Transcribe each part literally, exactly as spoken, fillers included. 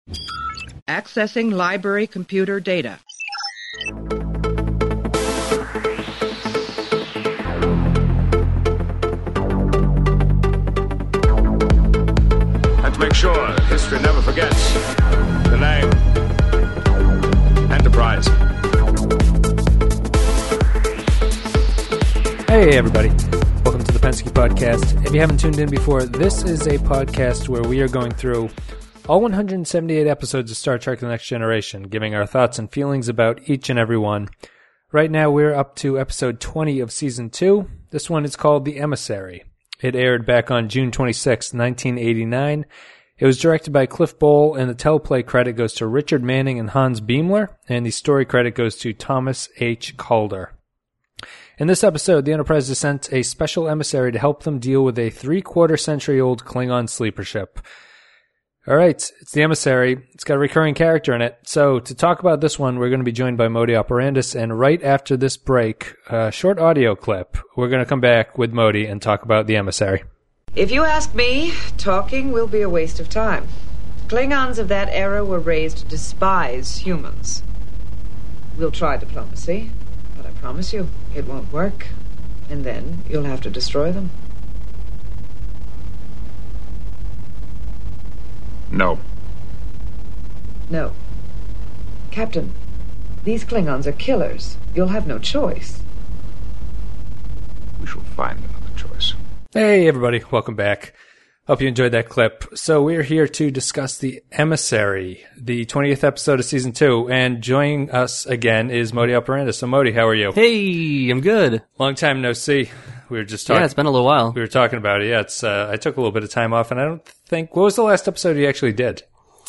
Accessing library computer data. And to make sure history never forgets the name Enterprise. Hey everybody, welcome to the Pensky Podcast. If you haven't tuned in before, this is a podcast where we are going through all one hundred seventy-eight episodes of Star Trek The Next Generation, giving our thoughts and feelings about each and every one. Right now we're up to episode twenty of season two. This one is called The Emissary. It aired back on June twenty-sixth, nineteen eighty-nine. It was directed by Cliff Bole, and the teleplay credit goes to Richard Manning and Hans Beimler, and the story credit goes to Thomas H. Calder. In this episode, the Enterprise is sent a special emissary to help them deal with a three-quarter century-old Klingon sleeper ship. All right, it's the Emissary. It's got a recurring character in it. So to talk about this one, we're going to be joined by Modi Operandus, and right after this break, a short audio clip, we're going to come back with Modi and talk about the Emissary. If you ask me, talking will be a waste of time. Klingons of that era were raised to despise humans. We'll try diplomacy, but I promise you, it won't work. And then you'll have to destroy them. No. No. Captain, these Klingons are killers. You'll have no choice. We shall find another choice. Hey everybody, welcome back. Hope you enjoyed that clip. So we're here to discuss The Emissary, the twentieth episode of season two, and joining us again is Modi Operandus. So Modi, how are you? Hey, I'm good. Long time no see. We were just talking. Yeah, it's been a little while. We were talking about it. Yeah, it's. Uh, I took a little bit of time off, and I don't think. What was the last episode you actually did?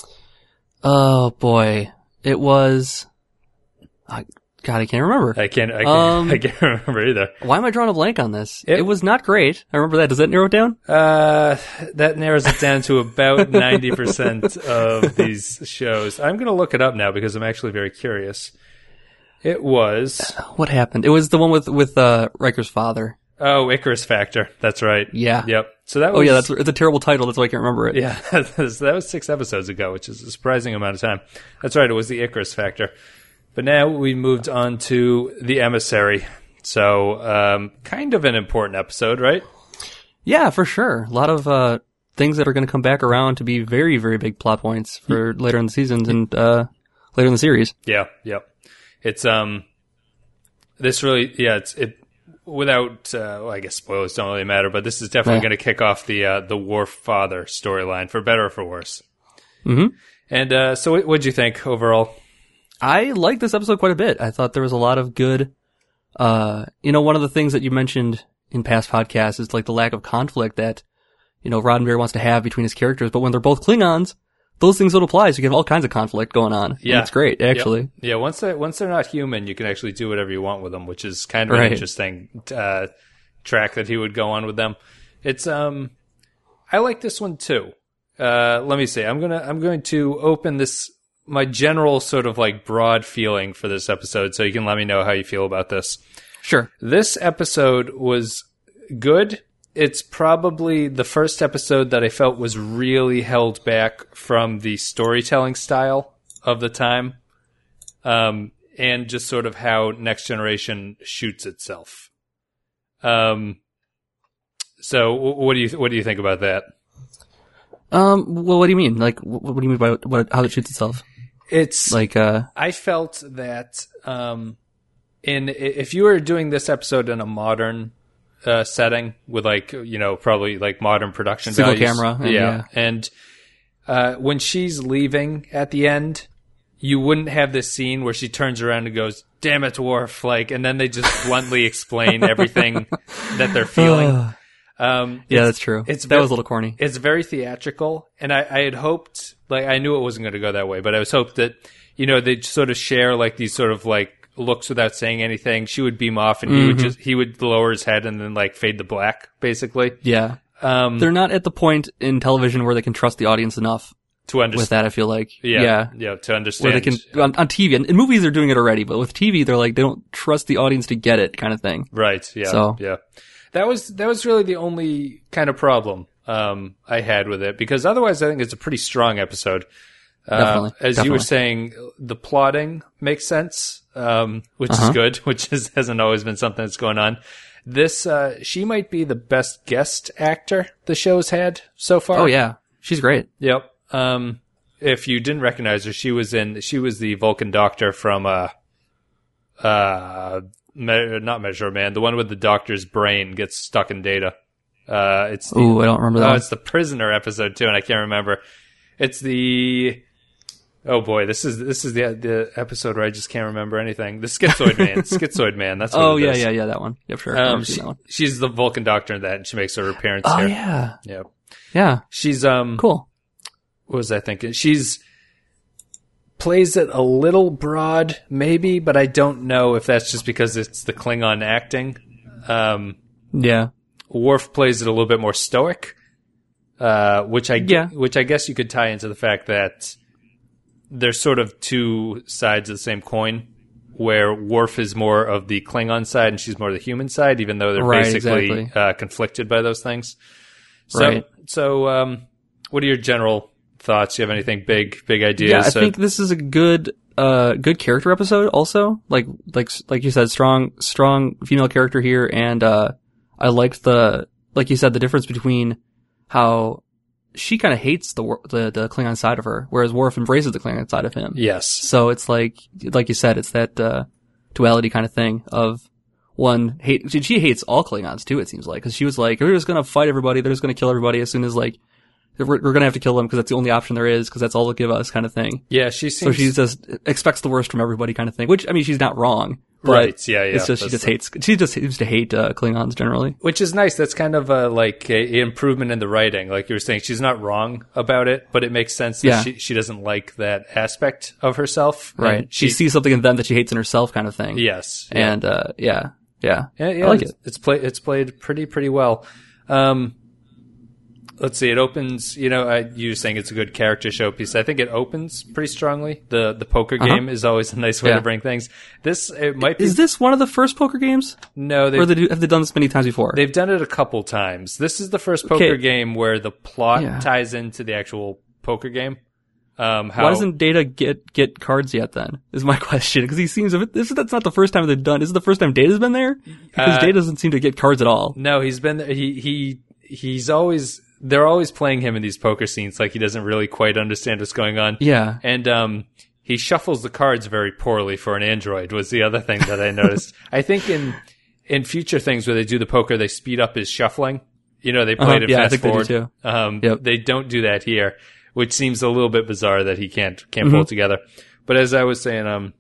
Oh boy, it was. Uh, God, I can't remember. I can't. I can't, um, I can't remember either. Why am I drawing a blank on this? It, it was not great. I remember that. Does that narrow it down? Uh, that narrows it down to about ninety percent of these shows. I'm going to look it up now because I'm actually very curious. It was. What happened? It was the one with with uh, Riker's father. Oh, Icarus Factor. That's right. Yeah. Yep. So that was. Oh yeah, that's it's a terrible title. That's why I can't remember it. Yeah, that was, that was six episodes ago, which is a surprising amount of time. That's right. It was the Icarus Factor. But now we moved on to The Emissary. So, um, kind of an important episode, right? Yeah, for sure. A lot of uh, things that are going to come back around to be very, very big plot points for later in the seasons and uh, later in the series. Yeah, yep. It's um, this really, yeah, it's it. Without, uh, well, I guess spoilers don't really matter, but this is definitely Yeah. going to kick off the uh, the Worf father storyline, for better or for worse. Mm-hmm. And uh, so, what what'd you think overall? I liked this episode quite a bit. I thought there was a lot of good, uh, you know, one of the things that you mentioned in past podcasts is like the lack of conflict that, you know, Roddenberry wants to have between his characters, but when they're both Klingons, those things don't apply, so you have all kinds of conflict going on. Yeah. And it's great, actually. Yep. Yeah, once they're, once they're not human, you can actually do whatever you want with them, which is kind of Right. an interesting uh, track that he would go on with them. It's, um, I like this one too. Uh, let me see. I'm gonna, I'm going to open this, my general sort of like broad feeling for this episode, so you can let me know how you feel about this. Sure. This episode was good. It's probably the first episode that I felt was really held back from the storytelling style of the time, um, and just sort of how Next Generation shoots itself. Um, so what do you what do you think about that? Um, well, what do you mean? Like, what, what do you mean by what, how it shoots itself? It's Like, uh, I felt that um, in if you were doing this episode in a modern uh, setting with like you know probably like modern production Single values, camera, and yeah, yeah. and uh, when she's leaving at the end, you wouldn't have this scene where she turns around and goes, "Damn it, Worf!" Like, and then they just bluntly explain everything that they're feeling. Um, yeah, that's true. It's that very, was a little corny. It's very theatrical, and I, I had hoped, like, I knew it wasn't going to go that way, but I was hoped that, you know, they'd sort of share like these sort of like looks without saying anything. She would beam off, and he Mm-hmm. would just he would lower his head and then like fade to black, basically. Yeah. Um, They're not at the point in television where they can trust the audience enough to understand with that, I feel like. Yeah, Yeah. yeah, to understand. Where they can, on, on T V, and in movies they're doing it already, but with T V they're like, they don't trust the audience to get it kind of thing. Right. Yeah. So- yeah. That was that was really the only kind of problem um, I had with it, because otherwise I think it's a pretty strong episode. Uh, Definitely. as Definitely. you were saying, the plotting makes sense, um, which Uh-huh. is good, which is, hasn't always been something that's going on. This, uh, she might be the best guest actor the show's had so far. Oh yeah, she's great. Yep. Um, if you didn't recognize her, she was in, she was the Vulcan doctor from, uh, uh, Me- not Measure Man, the one with the doctor's brain gets stuck in Data. Uh, it's the, Ooh, I don't remember that oh, one. it's the Prisoner episode too, and I can't remember. It's the, oh boy, this is, this is the, the episode where I just can't remember anything. The Schizoid Man, Schizoid Man, that's what Oh it yeah, is. yeah, yeah, that one. Yep, sure. Um, I've seen she, that one. she's the Vulcan doctor in that, and she makes her appearance Oh here. yeah, Yeah. yeah. She's, um, Cool. what was I thinking? She's plays it a little broad, maybe, but I don't know if that's just because it's the Klingon acting. Um, Yeah. Worf plays it a little bit more stoic, uh, which I Yeah. which I guess you could tie into the fact that there's sort of two sides of the same coin, where Worf is more of the Klingon side and she's more the human side, even though they're Right, basically exactly. uh, conflicted by those things. So, Right. so um, what are your general thoughts? Do you have anything big, big ideas? Yeah, I Uh, think this is a good, uh, good character episode. Also, like, like, like you said, strong, strong female character here, and uh, I liked the, like you said, the difference between how she kind of hates the, wor- the the Klingon side of her, whereas Worf embraces the Klingon side of him. yes. So it's like, like you said, it's that uh, duality kind of thing of one hate. She, she hates all Klingons too. It seems like, because she was like, "They're just gonna fight everybody. They're just gonna kill everybody as soon as like we're, we're gonna have to kill them because that's the only option there is because that's all they'll give us," kind of thing. Yeah, she So seems... she just expects the worst from everybody, kind of thing. Which I mean, she's not wrong. But Right, yeah, yeah. It's just she That's just the- hates. She just seems to hate uh, Klingons generally. Which is nice. That's kind of a, like a improvement in the writing. Like you were saying, she's not wrong about it, but it makes sense that Yeah. she, she doesn't like that aspect of herself. Right. And She, sees something in them that she hates in herself, kind of thing. Yes. Yeah. And uh, yeah, yeah, Yeah, yeah, I like it's, it. It's played. It's played pretty, pretty well. Um, let's see. It opens. You know, I, you were saying it's a good character showpiece. I think it opens pretty strongly. The the poker Uh-huh. game is always a nice way Yeah. to bring things. This it might be. Is this one of the first poker games, no, they or they do, have they done this many times before? They've done it a couple times. This is the first poker Okay. game where the plot Yeah. ties into the actual poker game. Um, how Why doesn't Data get get cards yet? Then is my question, because he seems a bit, this is that's not the first time they've done. Is it the first time Data's been there? Because Uh, Data doesn't seem to get cards at all. No, he's been he he he's always they're always playing him in these poker scenes like he doesn't really quite understand what's going on. Yeah, And um he shuffles the cards very poorly for an android was the other thing that I noticed. I think in in future things where they do the poker they speed up his shuffling. You know, they play Uh-huh. it Yeah, I fast think they do forward. too. Um Yep. they don't do that here, which seems a little bit bizarre that he can't can't Mm-hmm. pull it together. But as I was saying, um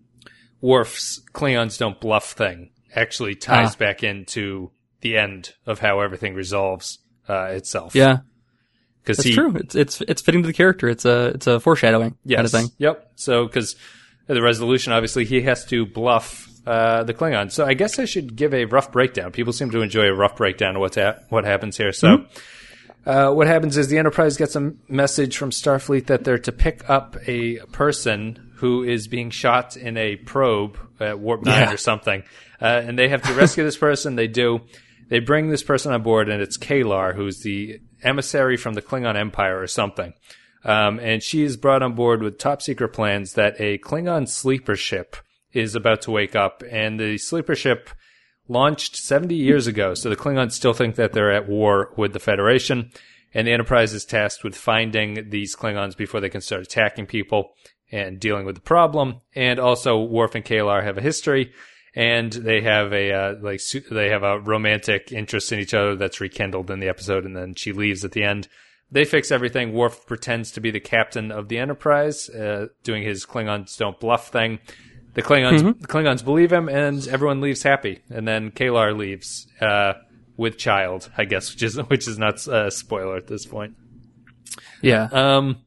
Worf's Klingons don't bluff thing actually ties Ah. back into the end of how everything resolves uh, itself. yeah, because that's he, true. It's it's it's fitting to the character. It's a it's a foreshadowing yes, kind of thing. Yep. So because the resolution, obviously, he has to bluff uh, the Klingons. So I guess I should give a rough breakdown. People seem to enjoy a rough breakdown of what's ha- what happens here. So. Mm-hmm. Uh, what happens is the Enterprise gets a message from Starfleet that they're to pick up a person who is being shot in a probe at Warp nine Yeah. or something. Uh, and they have to rescue this person. They do. They bring this person on board, and it's Kalar, who's the emissary from the Klingon Empire or something. Um, and she is brought on board with top secret plans that a Klingon sleeper ship is about to wake up. And the sleeper ship launched seventy years ago, so the Klingons still think that they're at war with the Federation, and the Enterprise is tasked with finding these Klingons before they can start attacking people and dealing with the problem. And also, Worf and Kalar have a history, and they have a uh, like su- they have a romantic interest in each other that's rekindled in the episode, and then she leaves at the end. They fix everything. Worf pretends to be the captain of the Enterprise, uh, doing his Klingons don't bluff thing. The Klingons, Mm-hmm. the Klingons believe him, and everyone leaves happy. And then Kalar leaves uh, with child, I guess, which is which is not a spoiler at this point. Yeah, Um,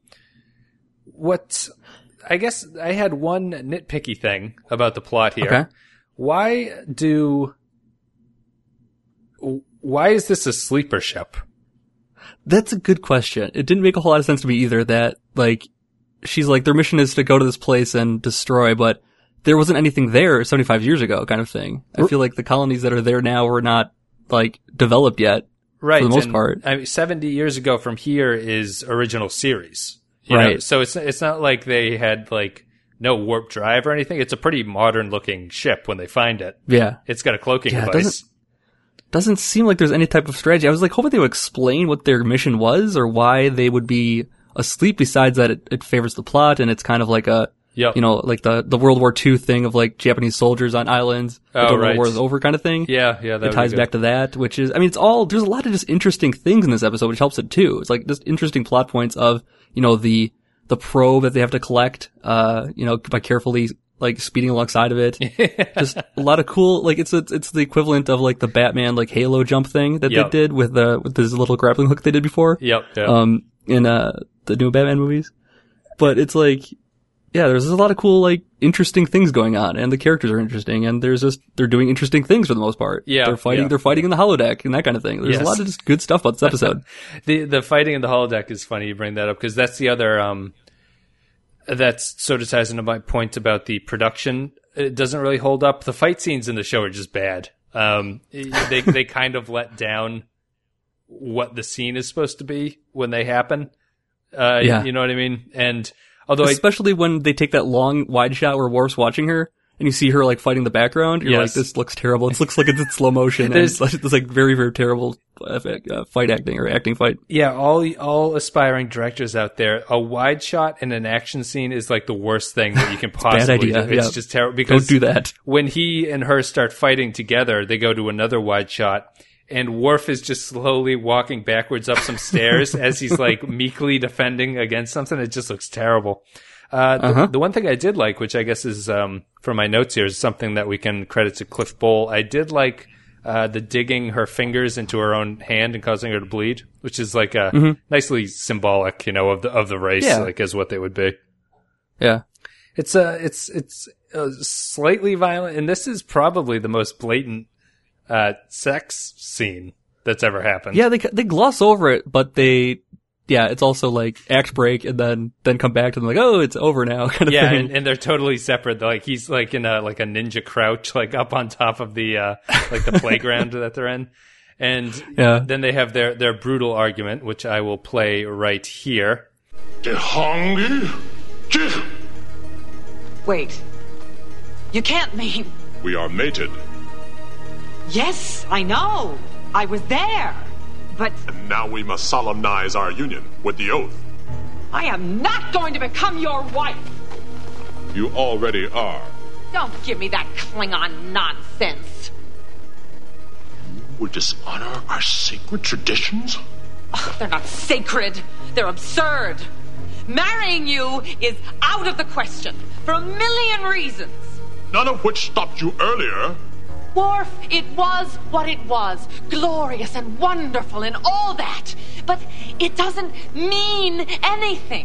what I guess I had one nitpicky thing about the plot here. Okay. Why do why is this a sleeper ship? that's a good question. It didn't make a whole lot of sense to me either. That like she's like their mission is to go to this place and destroy, but there wasn't anything there seventy-five years ago, kind of thing. I feel like the colonies that are there now were not like developed yet. Right, For the most and, part. I mean, seventy years ago from here is original series. You know? Right. So it's it's not like they had like no warp drive or anything. It's a pretty modern looking ship when they find it. Yeah. It's got a cloaking Yeah, it device. doesn't- Doesn't seem like there's any type of strategy. I was like hoping they would explain what their mission was or why they would be asleep, besides that it, it favors the plot and it's kind of like a, Yep. you know, like the, the World War Two thing of like Japanese soldiers on islands. Oh, until right. the war is over kind of thing. Yeah, yeah, that It would ties be good. back to that, which is, I mean, it's all, there's a lot of just interesting things in this episode, which helps it too. It's like just interesting plot points of, you know, the, the probe that they have to collect, uh, you know, by carefully, like, speeding alongside of it. Just a lot of cool, like, it's, it's, it's the equivalent of, like, the Batman, like, Halo jump thing that Yep. they did with the, with this little grappling hook they did before. Yep. yep. Um, in, uh, the new Batman movies. But it's like, yeah, there's a lot of cool, like, interesting things going on, and the characters are interesting, and there's just, they're doing interesting things for the most part. Yeah, They're fighting, yeah. they're fighting in the holodeck and that kind of thing. There's Yes. a lot of just good stuff about this episode. The the fighting in the holodeck is funny you bring that up because that's the other um that's sort of ties into my point about the production. It doesn't really hold up. The fight scenes in the show are just bad. Um, they they kind of let down what the scene is supposed to be when they happen. Uh, Yeah. you know what I mean? And although I, Especially when they take that long wide shot where Worf's watching her, and you see her, like, fighting the background, you're Yes. like, this looks terrible. It looks like it's in slow motion, and There's- it's like, it's like very, very terrible uh, uh, fight acting, or acting fight. yeah, all all aspiring directors out there, a wide shot in an action scene is like the worst thing that you can possibly idea, do. It's yeah. just terrible because Don't do that. when he and her start fighting together, they go to another wide shot, and Worf is just slowly walking backwards up some stairs as he's like meekly defending against something. It just looks terrible. Uh, the, Uh-huh. the one thing I did like, which I guess is um, from my notes here, is something that we can credit to Cliff Bowl. I did like uh, the digging her fingers into her own hand and causing her to bleed, which is like a Mm-hmm. nicely symbolic, you know, of the of the race, Yeah. like as what they would be. Yeah. It's uh, it's it's uh, slightly violent, and this is probably the most blatant uh, sex scene that's ever happened. Yeah, they they gloss over it, but they, yeah, it's also like act break and then then come back to them like, oh, it's over now, kind of yeah, thing. and, and they're totally separate. Like he's like in a like a ninja crouch, like up on top of the uh, like the playground that they're in, and Yeah. then they have their their brutal argument, which I will play right here. Dehangi? Jih! Wait. You can't mean... We are mated, Yes, I know. I was there. But and now we must solemnize our union with the oath. I am not going to become your wife. You already are. Don't give me that Klingon nonsense. Would dishonor our sacred traditions? Ugh, they're not sacred. They're absurd. Marrying you is out of the question for a million reasons. None of which stopped you earlier. Worf, it was what it was. Glorious and wonderful and all that. But it doesn't mean anything.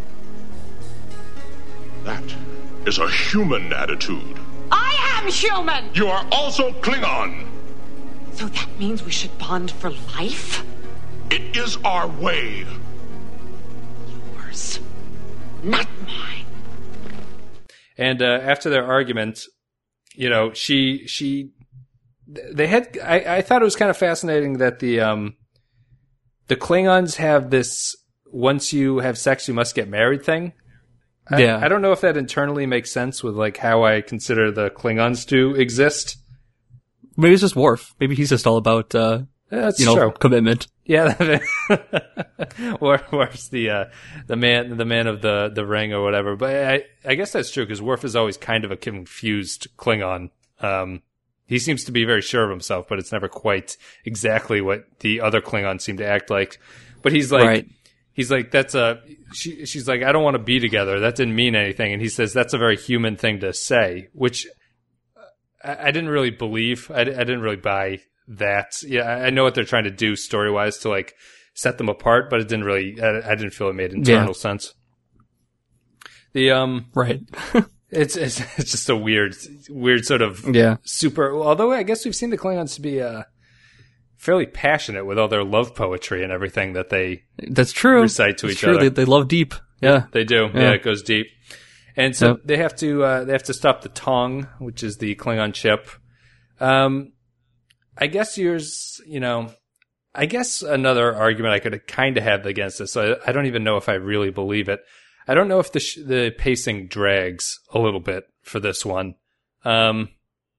That is a human attitude. I am human! You are also Klingon. So that means we should bond for life? It is our way. Yours, not mine. And uh, after their argument, you know, she she they had. I, I thought it was kind of fascinating that the um the Klingons have this once you have sex you must get married thing. I, Yeah. I don't know if that internally makes sense with like how I consider the Klingons to exist. Maybe it's just Worf. Maybe he's just all about, uh, Yeah, that's you know, true. commitment. Yeah, Worf, Worf's the uh, the man, the man of the, the ring or whatever. But I, I guess that's true because Worf is always kind of a confused Klingon. Um, he seems to be very sure of himself, but it's never quite exactly what the other Klingons seem to act like. But he's like, Right. he's like, that's a. She, she's like, I don't want to be together. That didn't mean anything. And he says that's a very human thing to say, which I, I didn't really believe. I, I didn't really buy that. Yeah, I I know what they're trying to do story wise to like set them apart, but it didn't really. I, I didn't feel it made internal Yeah. sense. The um, Right. it's it's it's just a weird, weird sort of Yeah. super. Although I guess we've seen the Klingons to be uh fairly passionate with all their love poetry and everything that they That's true. recite to That's each true. other. They, they love deep. Yeah. They do. Yeah, Yeah. it goes deep. And so Yep. they have to uh, they have to stop the Tong, which is the Klingon ship. Um, I guess yours, you know, I guess another argument I could kind of have against this, I, I don't even know if I really believe it. I don't know if the sh- the pacing drags a little bit for this one. Um,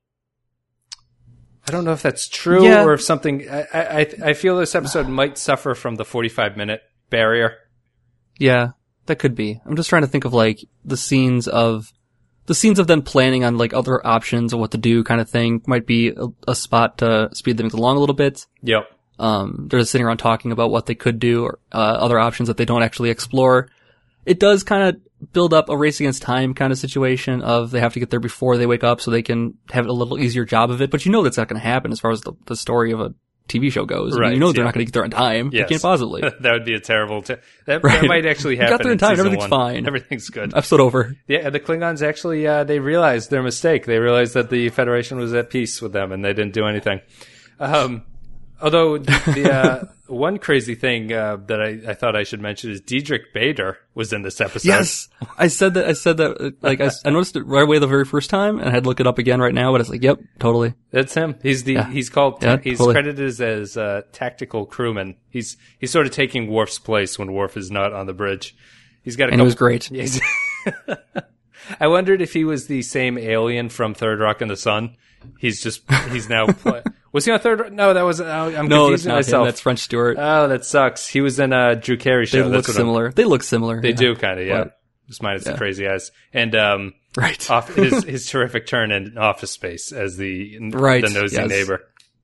I don't know if that's true Yeah. or if something. I, I I feel this episode might suffer from the forty-five minute barrier. Yeah, that could be. I'm just trying to think of like the scenes of the scenes of them planning on like other options of what to do, kind of thing. Might be a, a spot to speed things along a little bit. Yep. Um, they're just sitting around talking about what they could do or uh, other options that they don't actually explore. It does kind of build up a race against time kind of situation of they have to get there before they wake up so they can have a little easier job of it. But you know that's not going to happen as far as the, the story of a T V show goes. I mean, Right, you know they're yeah. not going to get there on time. Yes. They can't possibly. That would be a terrible. T- that, Right. that might actually You happen. got there in time, season everything's one. fine. Everything's good. Episode over. Yeah, the Klingons actually uh, they realized their mistake. They realized that the Federation was at peace with them, and they didn't do anything. Um, although the uh, one crazy thing uh, that I, I thought I should mention is Diedrich Bader was in this episode. Yes, I said that. I said that. uh, Like I, I noticed it right away the very first time, and I had to look it up again right now. But it's like, yep, totally. That's him. He's the Yeah. he's called Yeah, he's totally. credited as, as uh, tactical crewman. He's he's sort of taking Worf's place when Worf is not on the bridge. He's got a And it couple, was great. Yeah, he's- I wondered if he was the same alien from Third Rock in the Sun. He's just he's now play- was he on Third Rock? No, that wasn't. I'm No, that's confusing not myself. him. That's French Stewart. Oh, that sucks. He was in a Drew Carey They show. look That's what I'm- similar. They look similar. They yeah. do kind of, yeah. But- Just minus the yeah. crazy eyes and um, Right. off his his terrific turn in Office Space as the Right, the nosy yes. neighbor.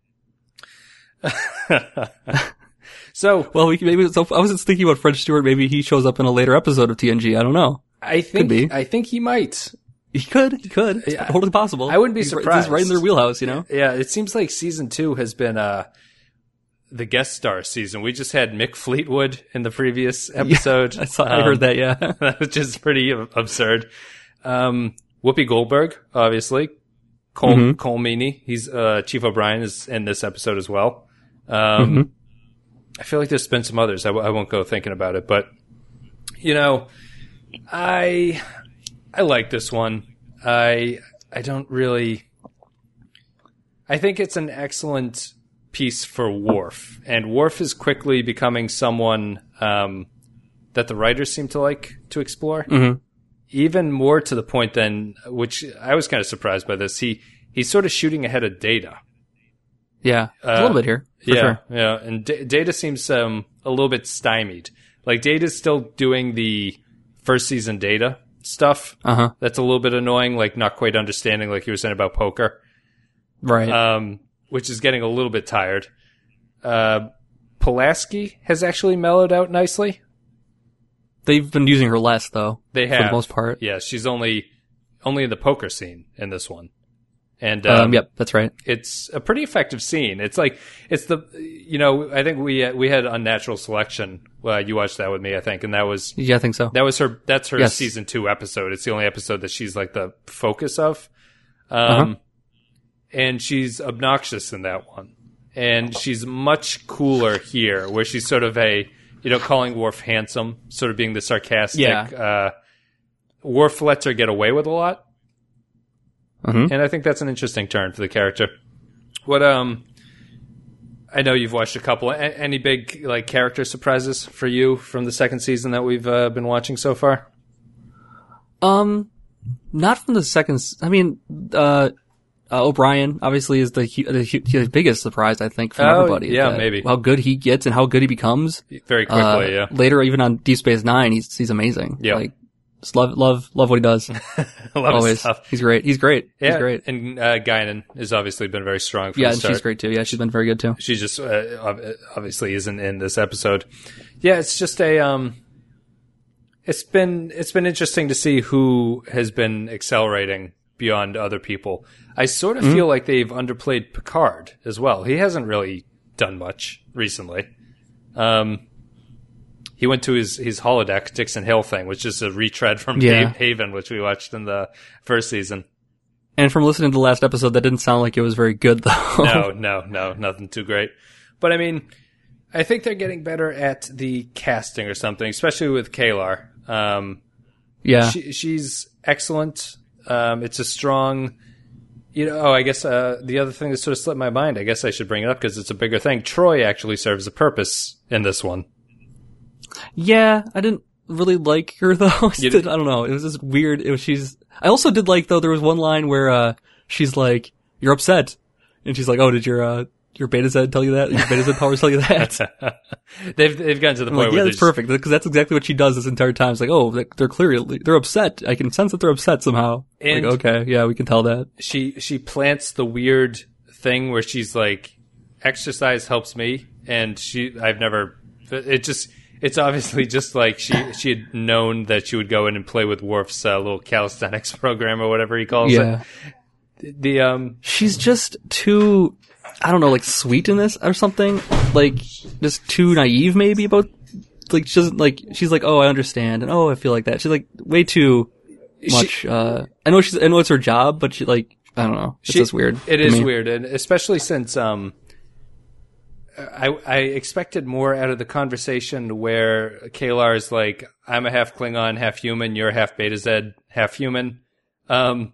So Well, we can maybe. So I was just thinking about French Stewart. Maybe he shows up in a later episode of T N G. I don't know. I think be. I think he might. He could. He could. It's Yeah. totally possible. I wouldn't be He's right- surprised. He's right in their wheelhouse, you know. Yeah, it seems like season two has been uh, the guest star season. We just had Mick Fleetwood in the previous episode. I saw. I heard that. Yeah. that was just pretty absurd. Um, Whoopi Goldberg, obviously. Cole, Mm-hmm. Cole Meany, he's uh, Chief O'Brien is in this episode as well. Um, Mm-hmm. I feel like there's been some others. I, w- I won't go thinking about it, but you know, I I like this one. I I don't really. I think it's an excellent piece for Worf, and Worf is quickly becoming someone um, that the writers seem to like to explore. Mm-hmm. Even more to the point than, which I was kind of surprised by this. He he's sort of shooting ahead of Data. Yeah. Uh, a little bit here. For yeah, sure. yeah, and D- Data seems um, a little bit stymied. Like Data's still doing the first season Data stuff. Uh huh. That's a little bit annoying. Like not quite understanding, like you were saying about poker, Right. um, which is getting a little bit tired. Uh, Pulaski has actually mellowed out nicely. They've been using her less though. They have for the most part. Yeah, she's only only in the poker scene in this one, and um, Um, yep. That's right. it's a pretty effective scene. It's like it's the you know I think we we had Unnatural Selection. Well, you watched that with me, I think, and that was Yeah, I think so. that was her. That's her Yes. season two episode. It's the only episode that she's like the focus of, um, Uh-huh. and she's obnoxious in that one, and she's much cooler here, where she's sort of a you know calling Worf handsome, sort of being the sarcastic. Yeah. Uh, Worf lets her get away with a lot. Mhm. And I think that's an interesting turn for the character. What um, I know you've watched a couple. A- any big like character surprises for you from the second season that we've uh, been watching so far? Um, not from the second. s- I mean, uh, uh O'Brien obviously is the, hu- the, hu- the biggest surprise I think from Oh, everybody. yeah, that- maybe. how good he gets and how good he becomes. Very quickly, Uh, yeah. Later, even on Deep Space Nine, he's he's amazing. Yeah. Like, just love love love what he does. I love his Always, stuff. he's great. He's great. Yeah, He's great. And uh, Guinan has obviously been very strong from Yeah, the and start. she's great too. Yeah, she's been very good too. She just uh, ob- obviously isn't in this episode. Yeah, it's just a um, it's been it's been interesting to see who has been accelerating beyond other people. I sort of Mm-hmm. feel like they've underplayed Picard as well. He hasn't really done much recently. Um, he went to his his holodeck Dixon Hill thing, which is a retread from Yeah. Ha- Haven, which we watched in the first season. And from listening to the last episode, that didn't sound like it was very good though. No, no, no, nothing too great. But I mean, I think they're getting better at the casting or something, especially with Kalar. Um, yeah. she, she's excellent. Um, it's a strong, You know, oh, I guess uh, the other thing that sort of slipped my mind, I guess I should bring it up because it's a bigger thing. Troy actually serves a purpose in this one. Yeah, I didn't really like her though. I, did, I don't know. It was just weird. It was she's. I also did like though. There was one line where uh, she's like, "You're upset," and she's like, "Oh, did your uh, your Beta Z tell you that? Your Beta Z powers tell you that?" they've they've gotten to the I'm point like, where yeah, that's perfect because that's exactly what she does this entire time. It's like, oh, they're clearly they're upset. I can sense that they're upset somehow. And like, okay, yeah, we can tell that. She she plants the weird thing where she's like, "Exercise helps me," and she I've never. It just. It's obviously just like she she had known that she would go in and play with Worf's uh, little calisthenics program or whatever he calls yeah. it. The um, she's just too, I don't know, like sweet in this or something. Like just too naive, maybe about like she doesn't like. She's like, oh, I understand, and oh, I feel like that. She's like way too much. She, uh, I know she's I know it's her job, but she like I don't know. It's she, just weird. It is me. weird, and especially since um. I, I expected more out of the conversation where Kalar is like, I'm a half Klingon, half human, you're half Beta Z, half human. Um,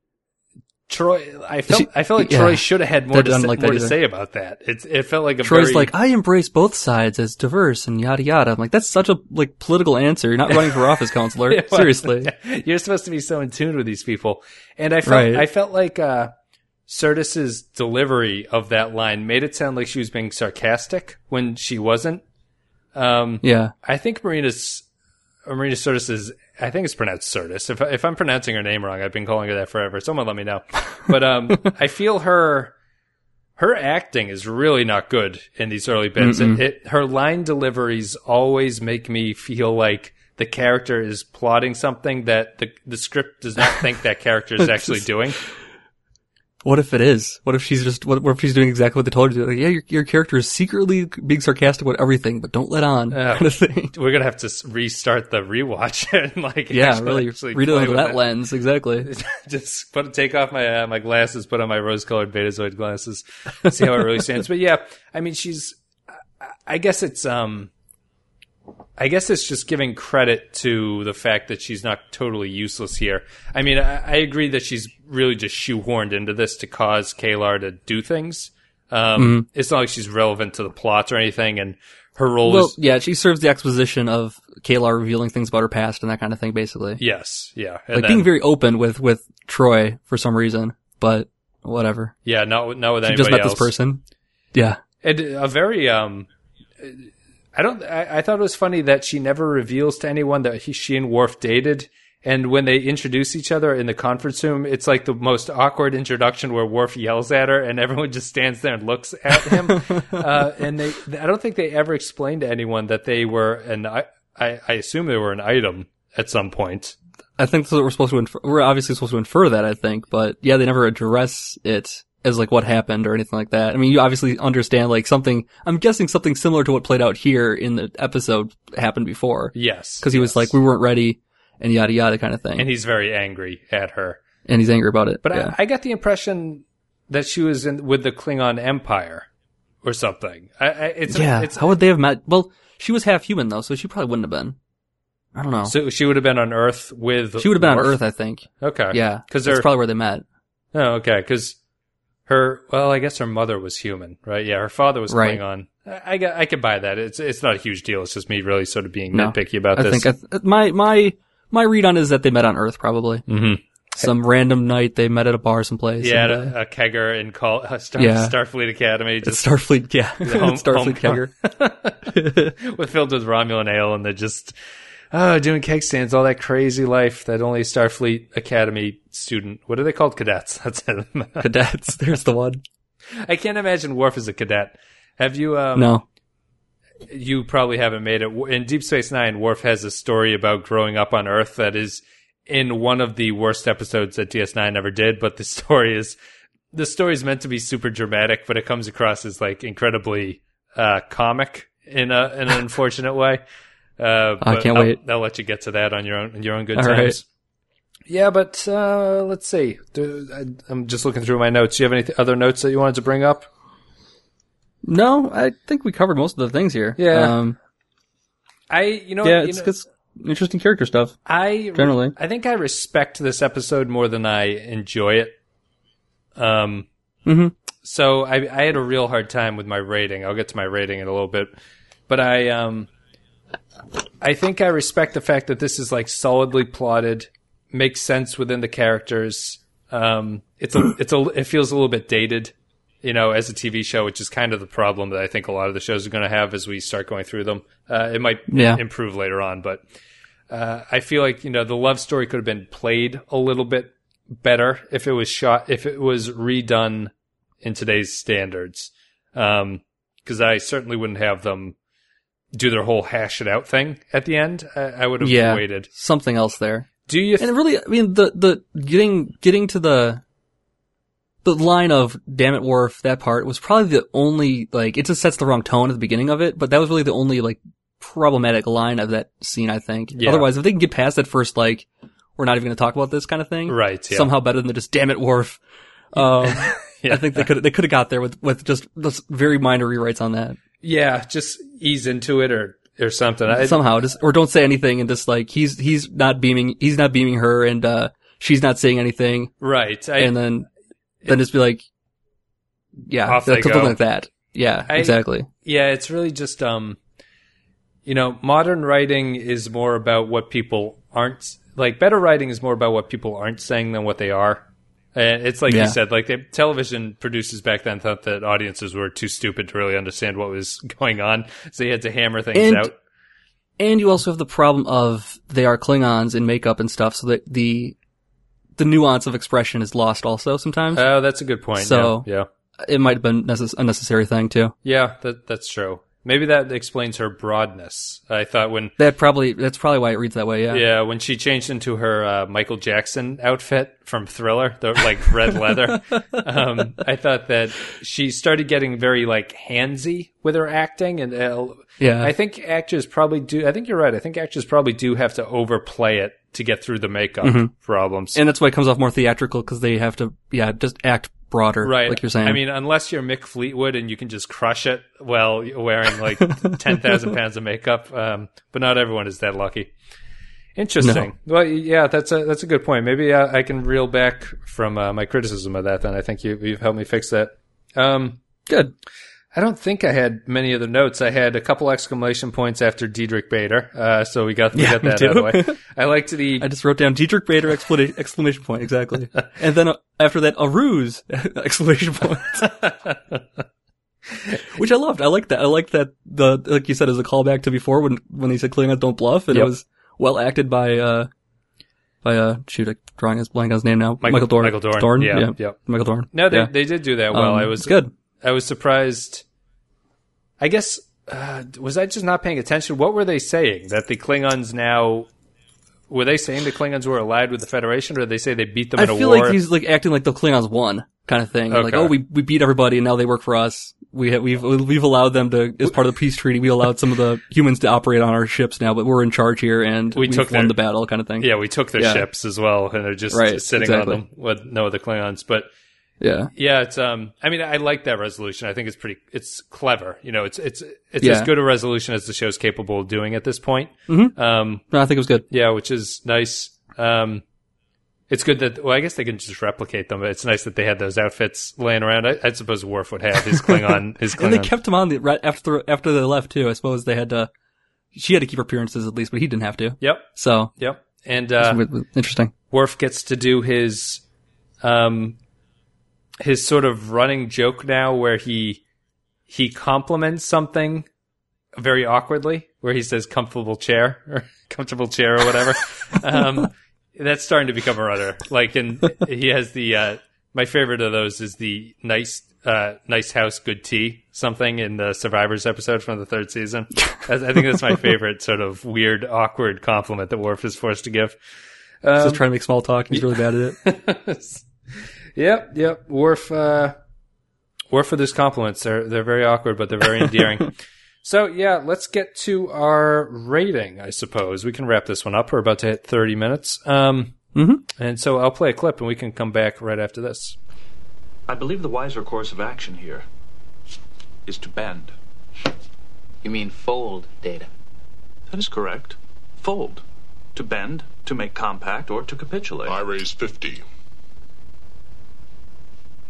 Troy, I felt, she, I felt like yeah, Troy should have had more, to say, like more to say about that. It's, it felt like a Troy's very... like, I embrace both sides as diverse and yada yada. I'm like, that's such a like political answer. You're not running for office, counselor. Yeah, well, seriously. You're supposed to be so in tune with these people. And I felt, right. I felt like, uh, Sirtis's delivery of that line made it sound like she was being sarcastic when she wasn't. Um, yeah. I think Marina's, Marina Sirtis is, I think it's pronounced Sirtis. If, if I'm pronouncing her name wrong, I've been calling her that forever. Someone let me know. But, um, I feel her, her acting is really not good in these early bits. It, it, her line deliveries always make me feel like the character is plotting something that the, the script does not think that character is actually doing. What if it is? What if she's just, what, what if she's doing exactly what they told her to do? Like, yeah, your, your character is secretly being sarcastic about everything, but don't let on. Uh, kind of thing. We're going to have to restart the rewatch and like, yeah, actually, really actually read it under that it. lens. Exactly. Just put, take off my, uh, my glasses, put on my rose colored Betazoid glasses, see how it really stands. But yeah, I mean, she's, I guess it's, um, I guess it's just giving credit to the fact that she's not totally useless here. I mean, I, I agree that she's really just shoehorned into this to cause Kalar to do things. Um, mm-hmm. It's not like she's relevant to the plot or anything, and her role well, is... yeah, she serves the exposition of Kalar revealing things about her past and that kind of thing, basically. Yes, yeah. And like then, being very open with, with Troy for some reason, but whatever. Yeah, not, not with she anybody just met else. this person. Yeah. And a very... um. I don't. I, I thought it was funny that she never reveals to anyone that he, she and Worf dated, and when they introduce each other in the conference room, it's like the most awkward introduction where Worf yells at her, and everyone just stands there and looks at him. uh, and they, I don't think they ever explained to anyone that they were an. I, I assume they were an item at some point. I think that's what we're supposed to infer. We're obviously supposed to infer that. I think, but yeah, they never address it as like what happened or anything like that. I mean, you obviously understand like something, I'm guessing something similar to what played out here in the episode happened before. Yes. Cause he yes. was like, we weren't ready and yada yada kind of thing. And he's very angry at her. And he's angry about it. But yeah. I, I got the impression that she was in with the Klingon Empire or something. I, I, it's, yeah. It's, How would they have met? Well, she was half human though, so she probably wouldn't have been. I don't know. So she would have been on Earth with She would have been Worf? on Earth, I think. Okay. Yeah. Cause that's probably where they met. Oh, okay. Cause Her, well, I guess her mother was human, right? Yeah, her father was right. Klingon. I, I, I could buy that. It's it's not a huge deal. It's just me really sort of being no, nitpicky about I this. Think I th- my my my read on it is that they met on Earth, probably. Mm-hmm. Some random night they met at a bar someplace. Yeah, and, uh, a, a kegger in call, uh, Star, yeah. Starfleet Academy. Just Starfleet, yeah, home, Starfleet home kegger, with filled with Romulan ale, and they're just oh doing keg stands, all that crazy life that only Starfleet Academy student. What are they called? Cadets. That's it. Cadets. There's the one. I can't imagine Worf as a cadet. Have you? Um, no. You probably haven't made it. In Deep Space Nine, Worf has a story about growing up on Earth that is in one of the worst episodes that D S nine ever did. But the story is the story is meant to be super dramatic, but it comes across as like incredibly uh, comic in a in an unfortunate way. Uh, I can't I'll, wait. I'll let you get to that on your own on your own good All times. Right. Yeah, but uh, let's see. Do, I, I'm just looking through my notes. Do you have any th- other notes that you wanted to bring up? No, I think we covered most of the things here. Yeah. Um, I, you know, yeah, you it's, know, it's interesting character stuff. I generally, I think I respect this episode more than I enjoy it. Um, Mm-hmm. so I, I had a real hard time with my rating. I'll get to my rating in a little bit, but I um, I think I respect the fact that this is like solidly plotted, makes sense within the characters. Um, it's a, it's a, it feels a little bit dated, you know, as a T V show, which is kind of the problem that I think a lot of the shows are going to have as we start going through them. Uh, it might Yeah. improve later on, but uh, I feel like, you know, the love story could have been played a little bit better if it was shot, if it was redone in today's standards. Um, cause I certainly wouldn't have them do their whole hash it out thing at the end. I, I would have Yeah, waited. something else there. Do you, th- And really, I mean, the, the, getting, getting to the, the line of, damn it, Worf, that part was probably the only, like, it just sets the wrong tone at the beginning of it, but that was really the only, like, problematic line of that scene, I think. Yeah. Otherwise, if they can get past that first, like, we're not even going to talk about this kind of thing. Right, yeah. Somehow better than just, damn it, Worf. Um, Yeah. I think they could, they could have got there with, with just, just very minor rewrites on that. yeah, just ease into it or, or something. I, Somehow, just, or don't say anything and just, like, he's, he's not beaming, he's not beaming her and, uh, she's not saying anything. right. I, and then, then just be like, yeah, Off they something go. like that. Yeah, I- exactly. yeah, it's really just, um, you know, modern writing is more about what people aren't, like, better writing is more about what people aren't saying than what they are. And it's like Yeah. you said, like, the television producers back then thought that audiences were too stupid to really understand what was going on, so you had to hammer things And- out. And you also have the problem of they are Klingons in makeup and stuff, so that the the nuance of expression is lost also sometimes. Oh, that's a good point. So- yeah, It might have been necess- a necessary thing too. yeah, yeah, that that's true. Maybe that explains her broadness. I thought when That probably that's probably why it reads that way. Yeah. Yeah, when she changed into her uh, Michael Jackson outfit from Thriller, the like red leather, um, I thought that she started getting very like handsy with her acting, and uh, Yeah. I think actors probably do. I think you're right. I think actors probably do have to overplay it to get through the makeup problems. And that's why it comes off more theatrical because they have to, yeah, just act broader, Right. like you're saying. I mean, unless you're Mick Fleetwood and you can just crush it while wearing like ten thousand pounds of makeup. Um, but not everyone is that lucky. Interesting. Well, yeah, that's a, that's a good point. Maybe uh, I can reel back from uh, my criticism of that then. I think you, you've helped me fix that. Um, good. I don't think I had many other notes. I had a couple exclamation points after Diedrich Bader. Uh, so we got, we Yeah, got me that too. out of the way. I liked the, I just wrote down Diedrich Bader exclamation, exclamation point, exactly. And then uh, after that, a ruse exclamation point. Which I loved. I liked that. I liked that the, like you said, as a callback to before when, when he said Klingons don't bluff, and Yep. it was well acted by, uh, by, uh, shoot, I'm drawing his blank on his name now. Michael- Michael Dorn. Michael Dorn. Dorn? Yeah, Yeah. yep. Michael Dorn. no, they, yeah. they did do that well. Um, I was it's good. I was surprised. I guess, uh, was I just not paying attention? What were they saying? That the Klingons now, were they saying the Klingons were allied with the Federation, or did they say they beat them I in a feel war? like he's like acting like the Klingons won kind of thing. Like, Okay. oh, we we beat everybody and now they work for us. We ha- we've we've allowed them to, as part of the peace treaty, we allowed some of the humans to operate on our ships now, but we're in charge here and We we've took won their- the battle kind of thing. Yeah, we took their Yeah. ships as well, and they're just Right, sitting exactly. on them with no other Klingons. But Yeah. yeah, it's um. I mean, I like that resolution. I think it's pretty. It's clever. You know, it's it's it's Yeah. as good a resolution as the show's capable of doing at this point. Mm-hmm. Um. No, I think it was good. Yeah, which is nice. Um. It's good that, well, I guess they can just replicate them, but it's nice that they had those outfits laying around. I, I suppose Worf would have his Klingon, his Klingon. And they kept him on the, right after after they left too. I suppose they had to. She had to keep her appearances at least, but he didn't have to. Yep, So yep. And, it's uh, w- w- interesting. Worf gets to do his, um, his sort of running joke now where he, he compliments something very awkwardly, where he says comfortable chair or comfortable chair or whatever. um, that's starting to become a runner. Like, and he has the, uh, my favorite of those is the nice, uh, nice house, good tea, something in the Survivors episode from the third season. I, I think that's my favorite sort of weird, awkward compliment that Worf is forced to give. He's just trying to make small talk. He's really bad at it. Yep, yep. Worf, uh, Worf with his compliments. They're, they're very awkward, but they're very endearing. So, yeah, let's get to our rating, I suppose. We can wrap this one up. We're about to hit thirty minutes. Um, Mm-hmm. and so I'll play a clip and we can come back right after this. I believe the wiser course of action here is to bend. You mean fold, Data? That is correct. Fold. To bend, to make compact, or to capitulate. I raise fifty.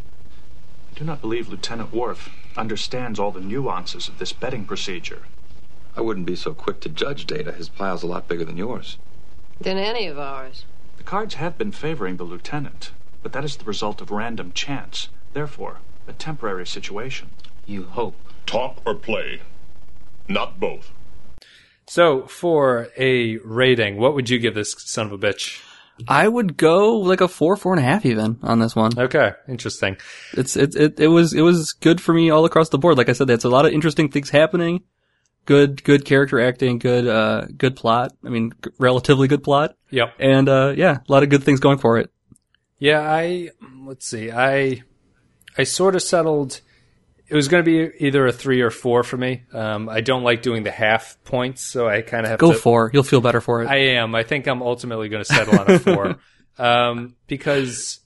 do not believe Lieutenant Worf understands all the nuances of this betting procedure. I wouldn't be so quick to judge Data. His pile's a lot bigger than yours. Than any of ours. The cards have been favoring the lieutenant, but that is the result of random chance. Therefore, a temporary situation. You hope. Talk or play. Not both. So, for a rating, what would you give this son of a bitch? I would go like a four, four and a half even on this one. Okay, interesting. It's it it it was it was good for me all across the board. Like I said, there's a lot of interesting things happening. Good good character acting, good uh good plot. I mean, g- relatively good plot. Yep. And uh yeah, a lot of good things going for it. Yeah, I let's see. I I sort of settled. It was going to be either a three or four for me. Um, I don't like doing the half points, so I kind of have Go to... four. You'll feel better for it. I am. I think I'm ultimately going to settle on a four. um, because,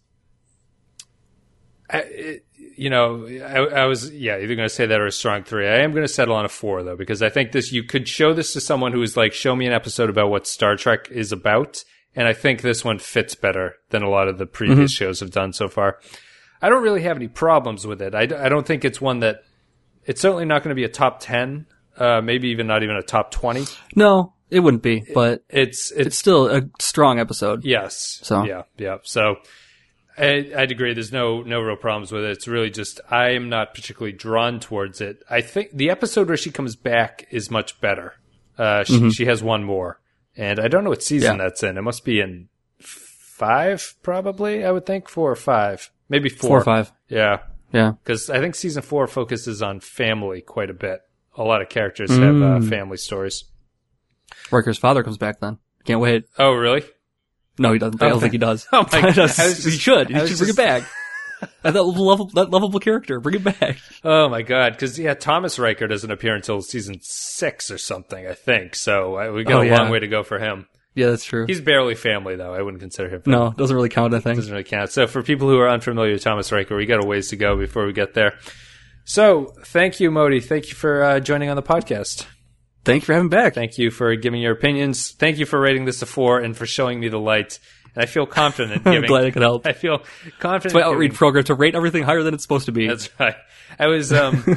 I, it, you know, I, I was, yeah, either going to say that or a strong three. I am going to settle on a four, though, because I think this, you could show this to someone who is like, show me an episode about what Star Trek is about, and I think this one fits better than a lot of the previous mm-hmm. shows have done so far. I don't really have any problems with it. I, I don't think it's one that... It's certainly not going to be a top ten, uh, maybe even not even a top twenty. No, it wouldn't be, but it's, it's... It's still a strong episode. Yes. So. Yeah, yeah. So, I, I'd agree. There's no no real problems with it. It's really just... I am not particularly drawn towards it. I think the episode where she comes back is much better. Uh, she, mm-hmm. she has one more. And I don't know what season yeah. that's in. It must be in five, probably, I would think. Four or five. Maybe four. Four or five. Yeah. Yeah. Because I think season four focuses on family quite a bit. A lot of characters mm. have uh, family stories. Riker's father comes back then. Can't wait. Oh, really? No, he doesn't. I don't okay. think he does. Oh, my God. He should. He should just... bring it back. that, lovable, that lovable character. Bring it back. Oh, my God. Because, yeah, Thomas Riker doesn't appear until season six or something, I think. So uh, we got oh, a yeah. long way to go for him. Yeah, that's true. He's barely family, though. I wouldn't consider him family. No, doesn't really count, I think. Doesn't really count. So for people who are unfamiliar with Thomas Riker, we got a ways to go before we get there. So thank you, Modi. Thank you for uh, joining on the podcast. Thank you for having me back. Thank you for giving your opinions. Thank you for rating this a four and for showing me the light. And I feel confident giving... I'm glad I could help. I feel confident... It's my outreach giving, program to rate everything higher than it's supposed to be. That's right. I was... um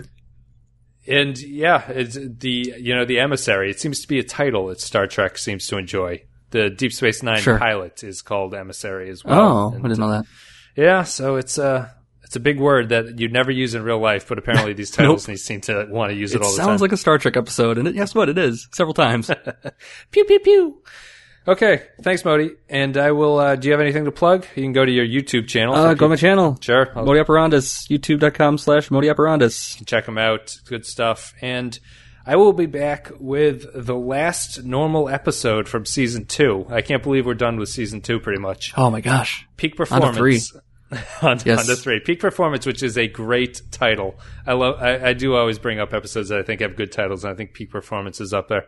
And yeah, it's the you know the Emissary. It seems to be a title that Star Trek seems to enjoy. The Deep Space Nine sure. pilot is called Emissary as well. Oh, and, I didn't know that. Yeah, so it's a it's a big word that you'd never use in real life, but apparently these titles nope. seem to want to use it, it all the time. It sounds like a Star Trek episode, and it, guess what? It is several times. Pew pew pew. Okay, thanks, Modi. And I will. Uh, do you have anything to plug? You can go to your YouTube channel. Uh, go to my channel. Sure. I'll, Modi Operandus. YouTube.com slash Modi Operandus. Check them out. Good stuff. And I will be back with the last normal episode from season two. I can't believe we're done with season two pretty much. Oh my gosh. Peak Performance. On to three. on, yes. on to three. Peak Performance, which is a great title. I love. I, I do always bring up episodes that I think have good titles, and I think Peak Performance is up there.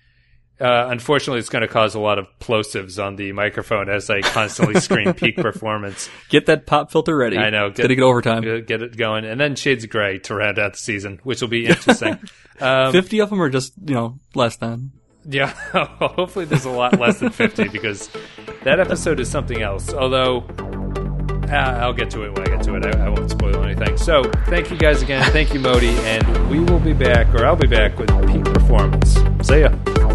Uh, unfortunately, it's going to cause a lot of plosives on the microphone as I constantly scream Peak Performance. Get that pop filter ready. I know. Get, Gotta get overtime. Get it going. And then Shades of Grey to round out the season, which will be interesting. Um, fifty of them are just, you know, less than. Yeah. Hopefully there's a lot less than fifty because that episode is something else. Although, uh, I'll get to it when I get to it. I, I won't spoil anything. So, thank you guys again. Thank you, Modi. And we will be back, or I'll be back with Peak Performance. See ya.